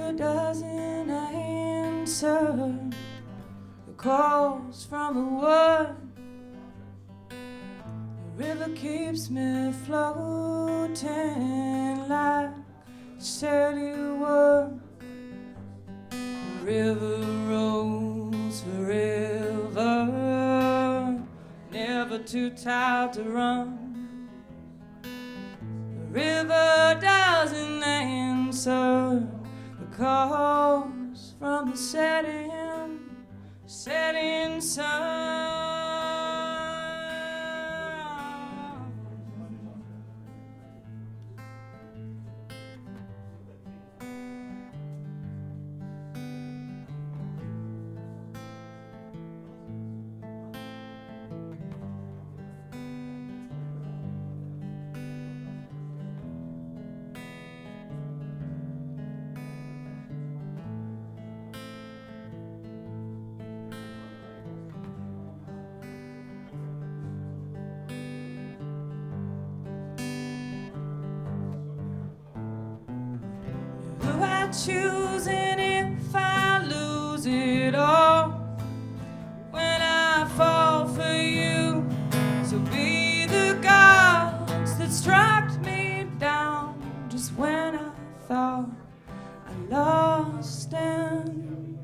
river doesn't answer the calls from the wood. The river keeps me floating like you said you would. The river rolls forever, never too tired to run. The river doesn't answer the calls from the setting sun. Choosing if I lose it all when I fall for you. So be the gods that struck me down just when I thought I lost and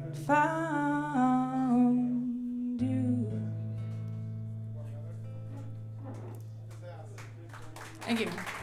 found you. Thank you.